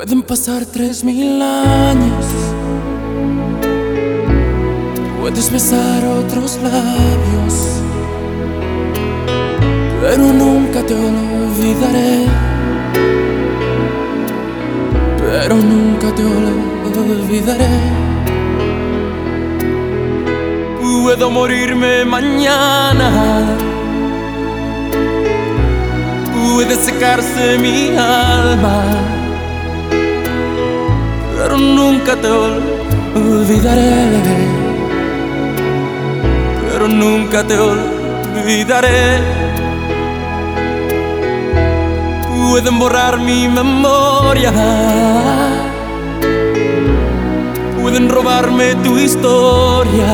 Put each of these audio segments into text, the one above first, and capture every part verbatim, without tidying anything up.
Pueden pasar tres mil años, puedes besar otros labios, pero nunca te olvidaré, pero nunca te olvidaré. Puedo morirme mañana, puede secarse mi alma, pero nunca te olvidaré, pero nunca te olvidaré. Pueden borrar mi memoria, pueden robarme tu historia,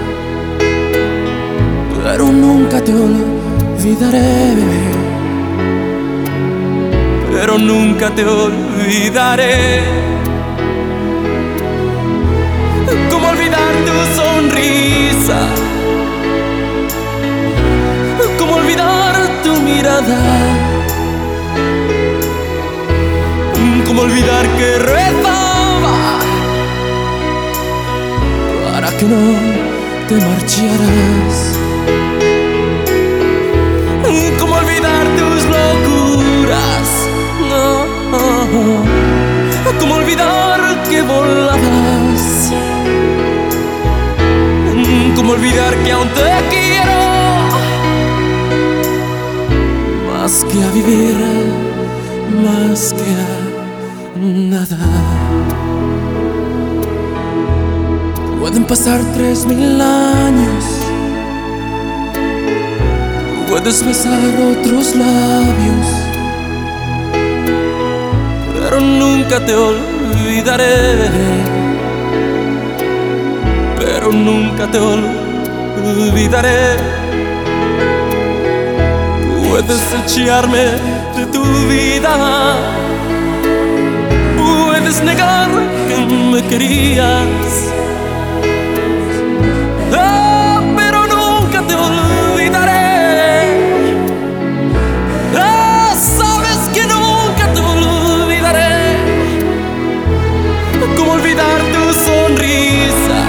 pero nunca te olvidaré, pero nunca te olvidaré. ¿Cómo olvidar tu sonrisa? ¿Cómo olvidar tu mirada? ¿Cómo olvidar que rezaba para que no te marcharas? ¿Cómo olvidar tus locuras? No, ¿cómo olvidar que volabas? ¿Cómo olvidar que aún te quiero más que a vivir, más que a nada? Pueden pasar tres mil años, puedes besar otros labios, pero nunca te olvidaré, pero nunca te olvidaré. Puedes echarme de tu vida, puedes negar que me querías, oh, pero nunca te olvidaré. Oh, sabes que nunca te olvidaré. ¿Cómo olvidar tu sonrisa?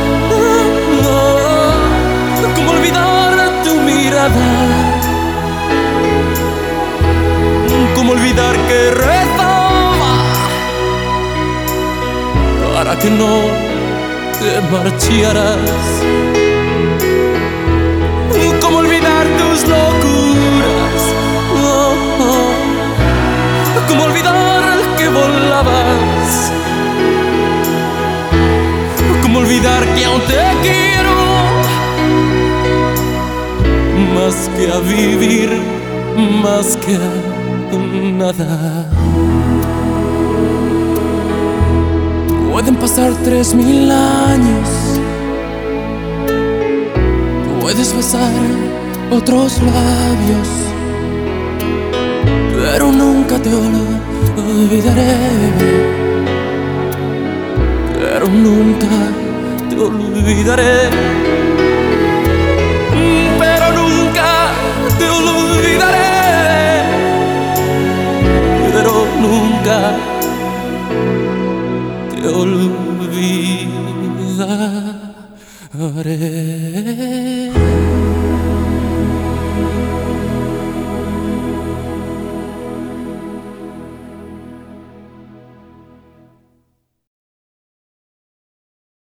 Oh, ¿cómo olvidar tu mirada? ¿Cómo olvidar que rezaba para que no te marcharas? ¿Cómo olvidar tus locuras? Oh, oh. ¿Cómo olvidar que volabas? ¿Cómo olvidar que aún te quiero más que a vivir, más que a nada? Pueden pasar tres mil años, puedes besar otros labios, pero nunca te olvidaré, pero nunca te olvidaré, pero nunca te olvidaré, pero nunca te olvidaré.